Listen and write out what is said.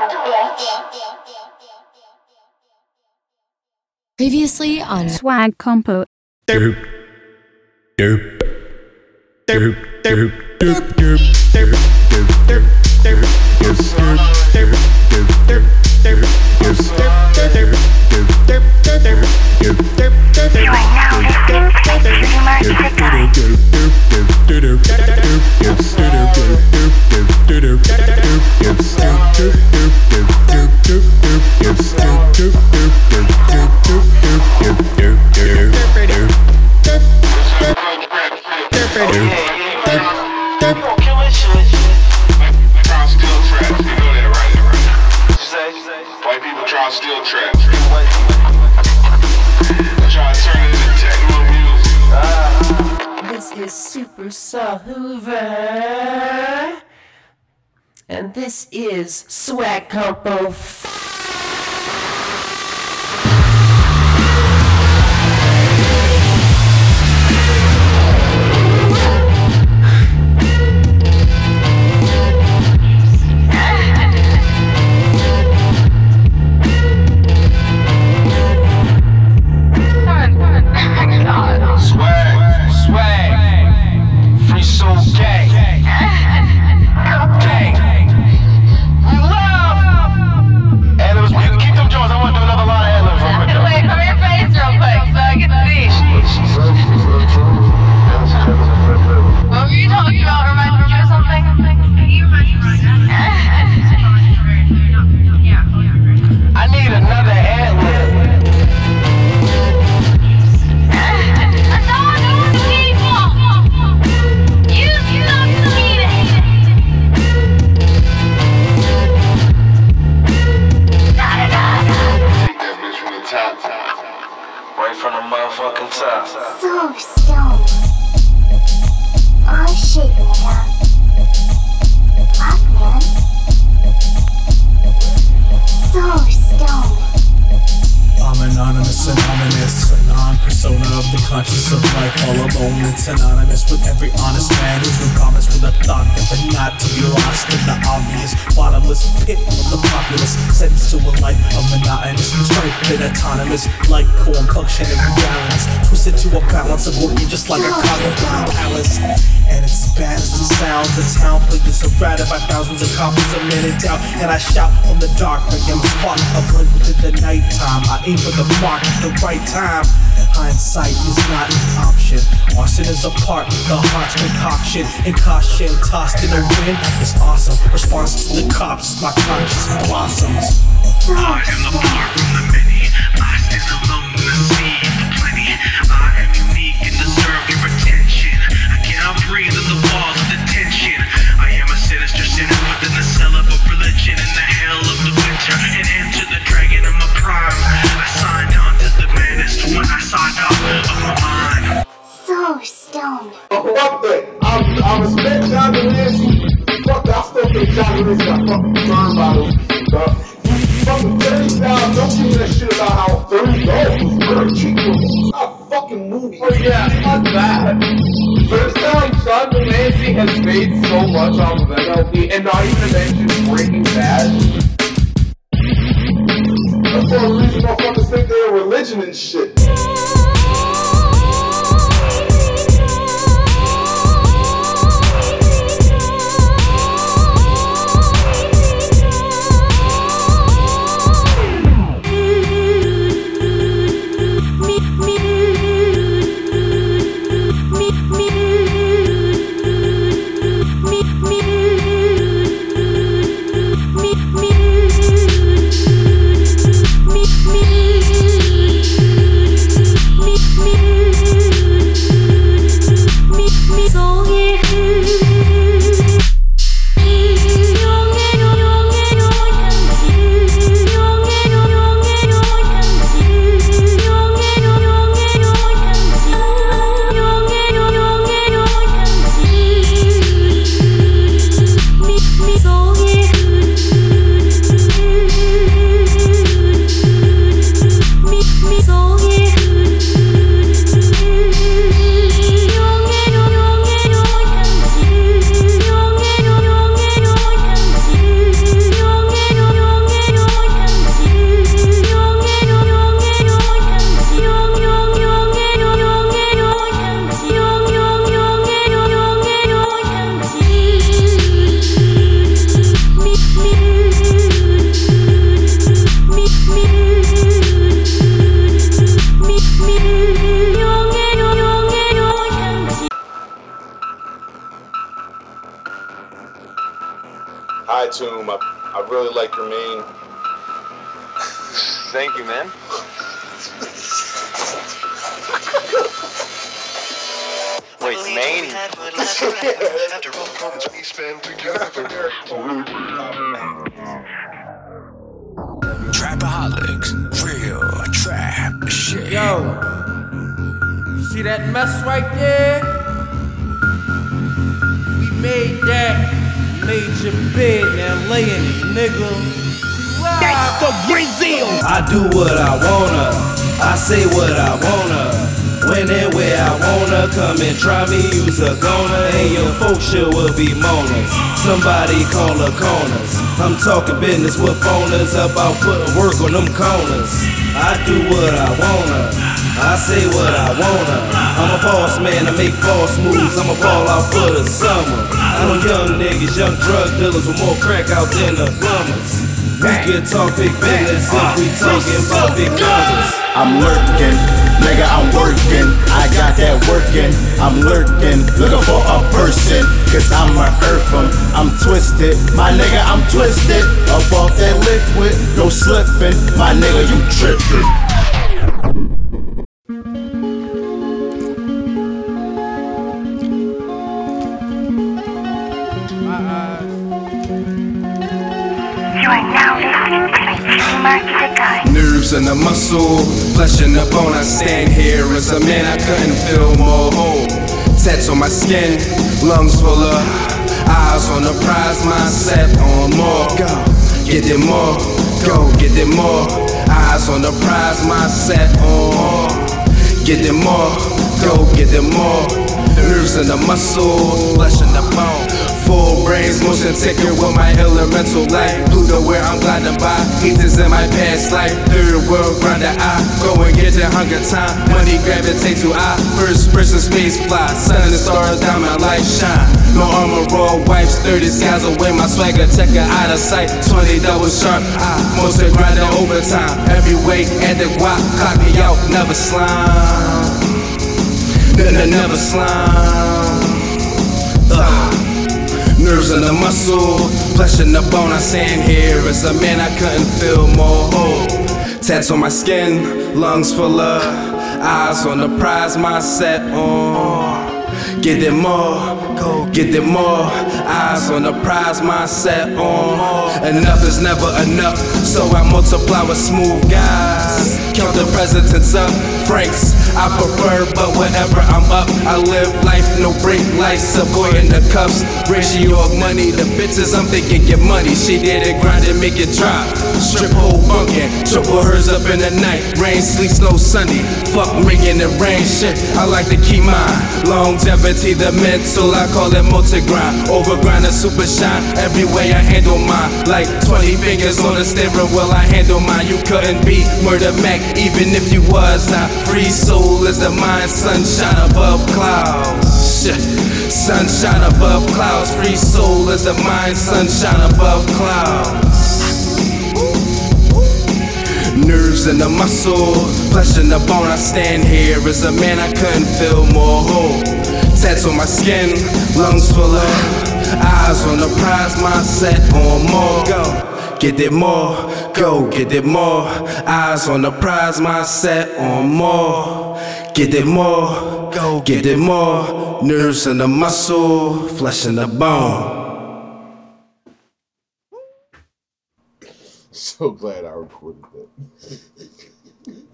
Previously on Swag Compo. Derp. Derp. Derp. Derp. Derp. White people try to steal traps. Try to turn it into techno music. This is Super Hoover, and this is Swag Compo. Right from the motherfucking top. So stoned. I'm shaking it up. Fuck, man. So stoned. I'm anonymous, non-persona of the conscience of life, all alone and synonymous with every honest man who's regardless with a thought that they're not to be lost in the obvious bottomless pit of the populace, sentenced to a life of monotonous strife and autonomous, like corn functioning realities, twisted to a balance of working just like a cognitive palace. And it's as bad as it sounds, the town plays surrounded by thousands of copies a minute out, and I shout from the dark, I am a spark, a blend within the nighttime. I aim for the mark at the right time. Hindsight is not an option. Arson is a part of the heart's concoction, and caution tossed in the wind is awesome. Response to the cops, my conscience blossoms. I am the part from the many. I stand alone in the sea for plenty. I am unique and deserve your attention. I cannot breathe in the walls of detention. I am a sinister sinner within the cell of a religion in the hell of the winter, and enter the dragon of my prime. I signed on to the madness when I signed off of my mind. So stoned. Fuck that. I respect John Delancey. Fuck that. I still think John Delancey got fucking burn bottles. Fucking 30 dollars. Don't give me that shit about how $30 was very cheap. It's not a fucking movie. Oh yeah, fuck that. First time John Delancey has made so much off of MLB, and not even mention Breaking Bad. That's the only reason motherfuckers think they're a religion and shit. Me Hi, Tomb. I really like your mane. Thank you, man. Wait, Maine? Trapaholics, real trap shit. Yo, you see that mess right there? We made that. Made your bed, now lay in it, nigga. That's the Brazil. I do what I wanna, I say what I wanna. When and where I wanna, come and try me, use a goner. And your folks sure will be moaners. Somebody call the corners. I'm talking business with phoners about putting work on them corners. I do what I wanna, I say what I wanna. I'm a boss man, I make boss moves. I'm a ball out for the summer. I know young niggas, young drug dealers with more crack out than the plumbers. We can talk big business if we talking about big numbers. I'm lurking, nigga, I'm working. I got that working, I'm lurking, looking for a person, cause I'ma earth 'em. I'm twisted, my nigga, I'm twisted. Up off that liquid, no slipping, my nigga, you tripping. Nerves in the muscle, flesh in the bone. I stand here as a man, I couldn't feel more whole. Tats on my skin, lungs full of eyes on the prize, mindset on more. Go, get it more, go, get it more. Eyes on the prize, mindset on more. Get it more, go, get it more. Nerves in the muscle, flesh in the bone. Full brains, motion ticket with my elemental light. Pluto where I'm gliding by, heaters in my past life. Third world grinder, I go and get your hunger time. Money gravitate to I, first person space fly. Sun and the stars, diamond light shine. No armor, raw wipes, 30 skies away. My swagger checker out of sight, 20 double sharp. I most grinder overtime. Every weight at the guap, clock me out, never slime. Never slime. Nerves in the muscle, flesh in the bone. I stand here as a man, I couldn't feel more whole. Tats on my skin, lungs full of eyes on the prize, mindset on. Get it more, go get it more. Eyes on the prize, mindset on. Enough is never enough, so I multiply with smooth guys. Count the presidents up, Franks I prefer, but whenever I'm up, I live life, no break lights, a boy in the cuffs. Ratio of money, the bitches I'm thinking get money. She did it, grind it, make it drop. Strip hole bunkin', triple hers up in the night. Rain, sleet, snow, sunny. Fuck making it rain, shit. I like to keep mine. Longevity, the mental, I call it multi-grind. Overgrind and super shine, every way I handle mine. Like 20 fingers on the steering wheel, I handle mine. You couldn't be Murder Mac, even if you was. I free soul is the mind, sunshine above clouds. Shit. Sunshine above clouds, free soul is the mind, sunshine above clouds. Nerves in the muscle, flesh in the bone. I stand here as a man, I couldn't feel more whole. Tats on my skin, lungs full of eyes on the prize, mindset on more. Go, get it more, go, get it more. Eyes on the prize, mindset on more. Get it more, go, get it more. Nerves in the muscle, flesh in the bone. So glad I recorded that.